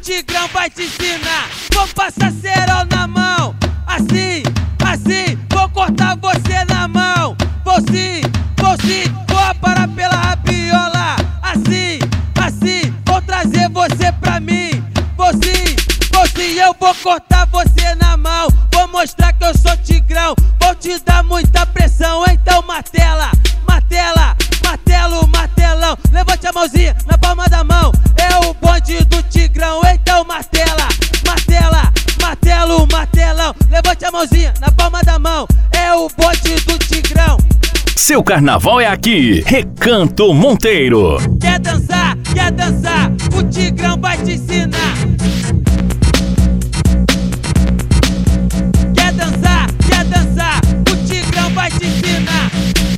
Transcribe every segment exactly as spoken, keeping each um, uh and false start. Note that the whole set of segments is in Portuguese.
Tigrão vai te ensinar. Vou passar cerol na mão, assim, assim, vou cortar você na mão. Vou sim, vou sim, vou parar pela rabiola. Assim, assim, vou trazer você pra mim. Vou sim, vou sim, eu vou cortar você na mão. Vou mostrar que eu sou Tigrão, vou te dar muita pressão. Então martela, martela, martelo, martelão. Levante a mãozinha na palma da mão, é o bonde do Tigrão. Então martela, martela, martelo, martelão. Levante a mãozinha na palma da mão, é o bonde do Tigrão. Seu carnaval é aqui, Recanto Monteiro. Quer dançar, quer dançar, o Tigrão vai te ensinar. Quer dançar, quer dançar, o Tigrão vai te ensinar.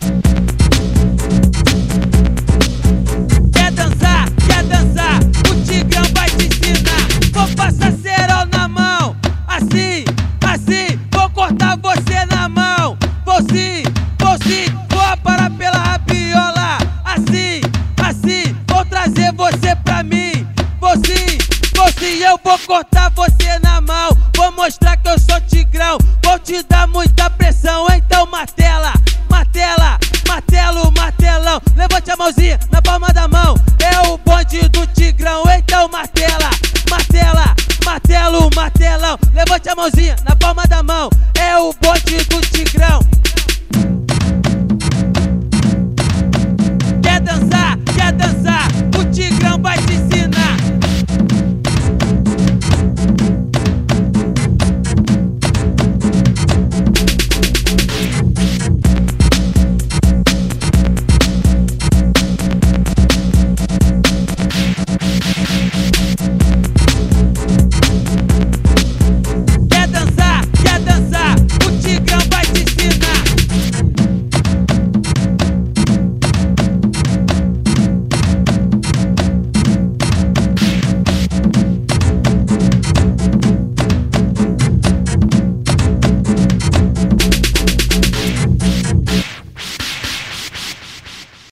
Quer dançar, quer dançar, o Tigrão vai te ensinar. Vou passar cerol na mão, assim, assim, vou cortar você na mão. Vou sim, vou sim, vou parar pela rabiola. Assim, assim, vou trazer você pra mim. Vou sim, vou sim, eu vou cortar você na mão. Vou mostrar que eu sou Tigrão, vou te dar muita pressão. Então martela, martela, martelo, martelão. Levante a mãozinha na palma da mão, é o bonde do Tigrão. Então martela, martela, martelo, martelão. Levante a mãozinha na